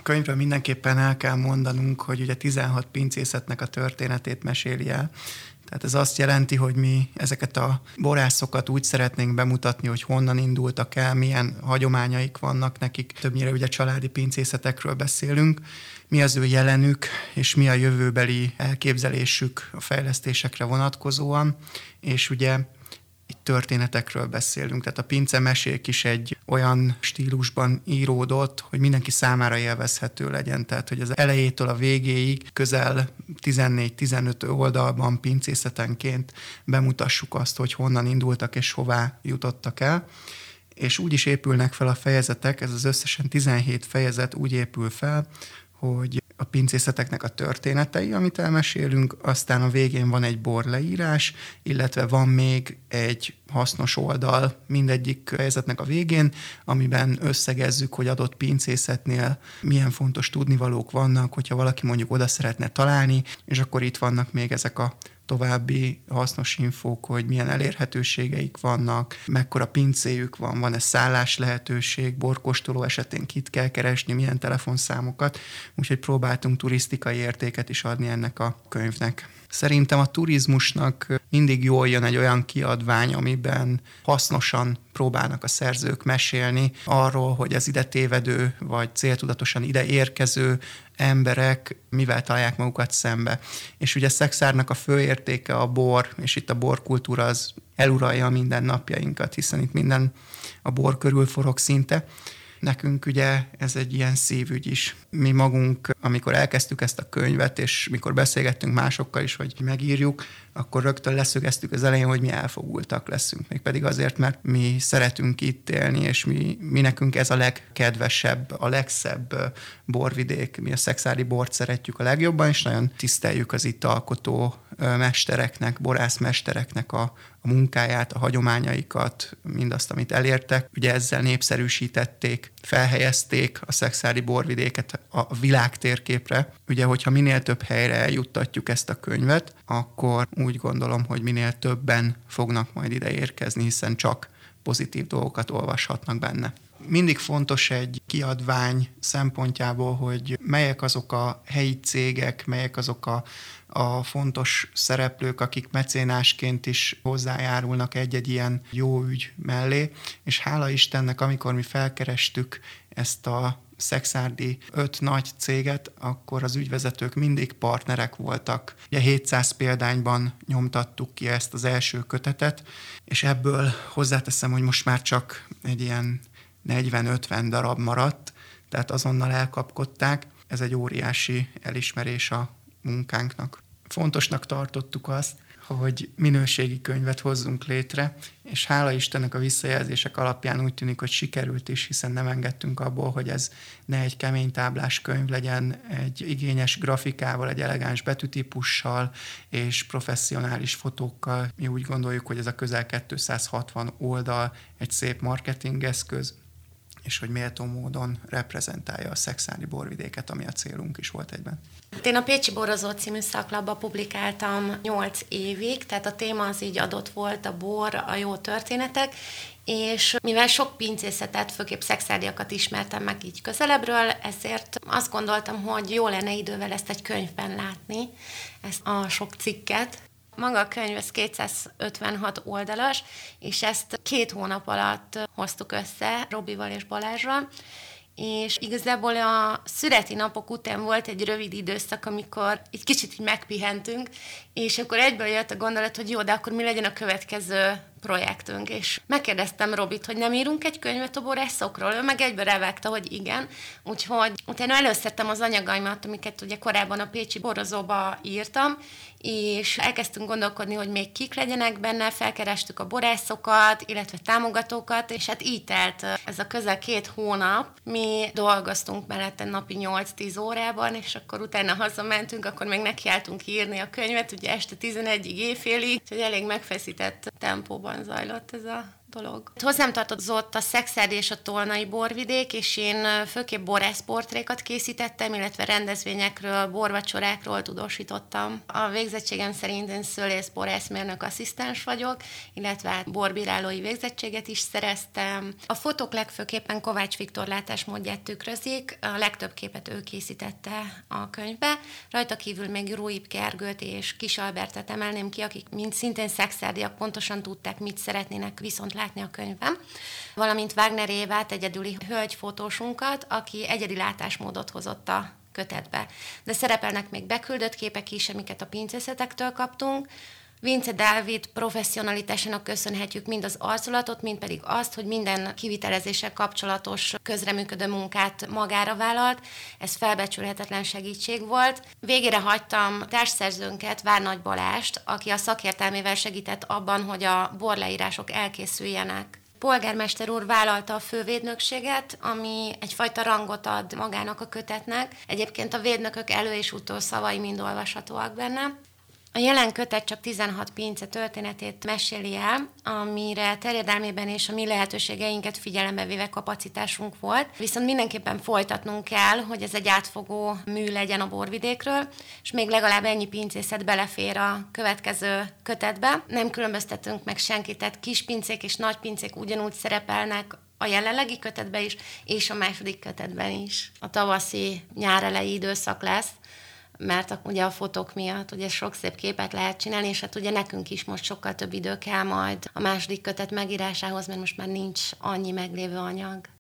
A könyvről mindenképpen el kell mondanunk, hogy ugye 16 pincészetnek a történetét meséli el. Tehát ez azt jelenti, hogy mi ezeket a borászokat úgy szeretnénk bemutatni, hogy honnan indultak el, milyen hagyományaik vannak nekik. Többnyire ugye családi pincészetekről beszélünk, mi az ő jelenük, és mi a jövőbeli elképzelésük a fejlesztésekre vonatkozóan, és ugye itt történetekről beszélünk. Tehát a pincemesék is egy olyan stílusban íródott, hogy mindenki számára élvezhető legyen. Tehát, hogy az elejétől a végéig közel 14-15 oldalban pincészetenként bemutassuk azt, hogy honnan indultak és hová jutottak el. És úgy is épülnek fel a fejezetek, ez az összesen 17 fejezet úgy épül fel, hogy a pincészeteknek a történetei, amit elmesélünk, aztán a végén van egy borleírás, illetve van még egy hasznos oldal mindegyik fejezetnek a végén, amiben összegezzük, hogy adott pincészetnél milyen fontos tudnivalók vannak, hogyha valaki mondjuk oda szeretne találni, és akkor itt vannak még ezek a további hasznos infók, hogy milyen elérhetőségeik vannak, mekkora pincéjük van, van-e szállás lehetőség, borkóstoló esetén kit kell keresni, milyen telefonszámokat, úgyhogy próbáltunk turisztikai értéket is adni ennek a könyvnek. Szerintem a turizmusnak mindig jól jön egy olyan kiadvány, amiben hasznosan próbálnak a szerzők mesélni arról, hogy az ide tévedő, vagy céltudatosan ide érkező emberek mivel találják magukat szembe. És ugye Szekszárnak a fő értéke a bor, és itt a borkultúra az eluralja a mindennapjainkat, hiszen itt minden a bor körül forog szinte. Nekünk ugye ez egy ilyen szívügy is. Mi magunk, amikor elkezdtük ezt a könyvet, és mikor beszélgettünk másokkal is, hogy megírjuk, akkor rögtön leszögeztük az elején, hogy mi elfogultak leszünk. Mégpedig azért, mert mi szeretünk itt élni, és mi nekünk ez a legkedvesebb, a legszebb borvidék. Mi a szekszári bort szeretjük a legjobban, és nagyon tiszteljük az itt alkotó mestereknek, borászmestereknek a munkáját, a hagyományaikat, mindazt, amit elértek. Ugye ezzel népszerűsítették, felhelyezték a szekszári borvidéket a világtérképre. Ugye, hogyha minél több helyre eljuttatjuk ezt a könyvet, akkor úgy gondolom, hogy minél többen fognak majd ide érkezni, hiszen csak pozitív dolgokat olvashatnak benne. Mindig fontos egy kiadvány szempontjából, hogy melyek azok a helyi cégek, melyek azok a fontos szereplők, akik mecénásként is hozzájárulnak egy-egy ilyen jó ügy mellé, és hála Istennek, amikor mi felkerestük ezt a szekszárdi 5 nagy céget, akkor az ügyvezetők mindig partnerek voltak. Ugye 700 példányban nyomtattuk ki ezt az első kötetet, és ebből hozzáteszem, hogy most már csak egy ilyen 40-50 darab maradt, tehát azonnal elkapkodták. Ez egy óriási elismerés a munkánknak. Fontosnak tartottuk azt, hogy minőségi könyvet hozzunk létre, és hála Istennek a visszajelzések alapján úgy tűnik, hogy sikerült is, hiszen nem engedtünk abból, hogy ez ne egy kemény táblás könyv legyen, egy igényes grafikával, egy elegáns betűtípussal és professzionális fotókkal. Mi úgy gondoljuk, hogy ez a közel 260 oldal egy szép marketingeszköz, és hogy méltó módon reprezentálja a szekszárdi borvidéket, ami a célunk is volt egyben. Én a Pécsi Borozó című szaklapba publikáltam 8 évig, tehát a téma az így adott volt, a bor, a jó történetek, és mivel sok pincészetet, főképp szekszárdiakat ismertem meg így közelebbről, ezért azt gondoltam, hogy jó lenne idővel ezt egy könyvben látni, ezt a sok cikket. Maga a könyv ez 256 oldalas, és ezt 2 hónap alatt hoztuk össze Robival és Balázsral, és igazából a szüreti napok után volt egy rövid időszak, amikor egy kicsit így megpihentünk, és akkor egyből jött a gondolat, hogy jó, de akkor mi legyen a következő projektünk, és megkérdeztem Robit, hogy nem írunk egy könyvet a borászokról, ő meg egyből rávágta, hogy igen, úgyhogy utána előszedtem az anyagaimat, amiket ugye korábban a Pécsi Borozóba írtam, és elkezdtünk gondolkodni, hogy még kik legyenek benne, felkerestük a borászokat, illetve támogatókat, és hát így telt ez a közel 2 hónap. Mi dolgoztunk mellette napi 8-10 órában, és akkor utána hazamentünk, akkor még nekiálltunk írni a könyvet, ugye este 11-ig éjfélig, úgyhogy elég megfeszített tempóban zajlott ez a dolog. Hozzám tartozott a Szekszárdi és a Tolnai borvidék, és én főképp borászportrékat készítettem, illetve rendezvényekről, borvacsorákról tudósítottam. A végzettségem szerint én szőlész-borászmérnök asszisztens vagyok, illetve borbírálói végzettséget is szereztem. A fotók legfőképpen Kovács Viktor látásmódját tükrözik, a legtöbb képet ő készítette a könyvbe. Rajta kívül még Ruip Gergőt és Kis Albertet emelném ki, akik mind szintén szekszárdiak, pontosan tudták, mit szeretnének viszont látni a könyvben, valamint Wagner Évát, egyedüli hölgyfotósunkat, aki egyedi látásmódot hozott a kötetbe. De szerepelnek még beküldött képek is, amiket a pincészetektől kaptunk. Vince Dávid professzionalitásának köszönhetjük mind az arculatot, mind pedig azt, hogy minden kivitelezéssel kapcsolatos közreműködő munkát magára vállalt. Ez felbecsülhetetlen segítség volt. Végére hagytam társszerzőnket, Várnagy Balást, aki a szakértelmével segített abban, hogy a borleírások elkészüljenek. Polgármester úr vállalta a fővédnökséget, ami egyfajta rangot ad magának a kötetnek. Egyébként a védnökök elő- és utószavai mind olvashatóak benne. A jelen kötet csak 16 pince történetét meséli el, amire terjedelmében és a mi lehetőségeinket figyelembe véve kapacitásunk volt. Viszont mindenképpen folytatnunk kell, hogy ez egy átfogó mű legyen a borvidékről, és még legalább ennyi pincészet belefér a következő kötetbe. Nem különböztetünk meg senkit, tehát kis pincék és nagy pincék ugyanúgy szerepelnek a jelenlegi kötetben is, és a második kötetben is. A tavaszi nyár elejé időszak lesz, mert ugye a fotók miatt ugye sok szép képet lehet csinálni, és hát ugye nekünk is most sokkal több idő kell majd a második kötet megírásához, mert most már nincs annyi meglévő anyag.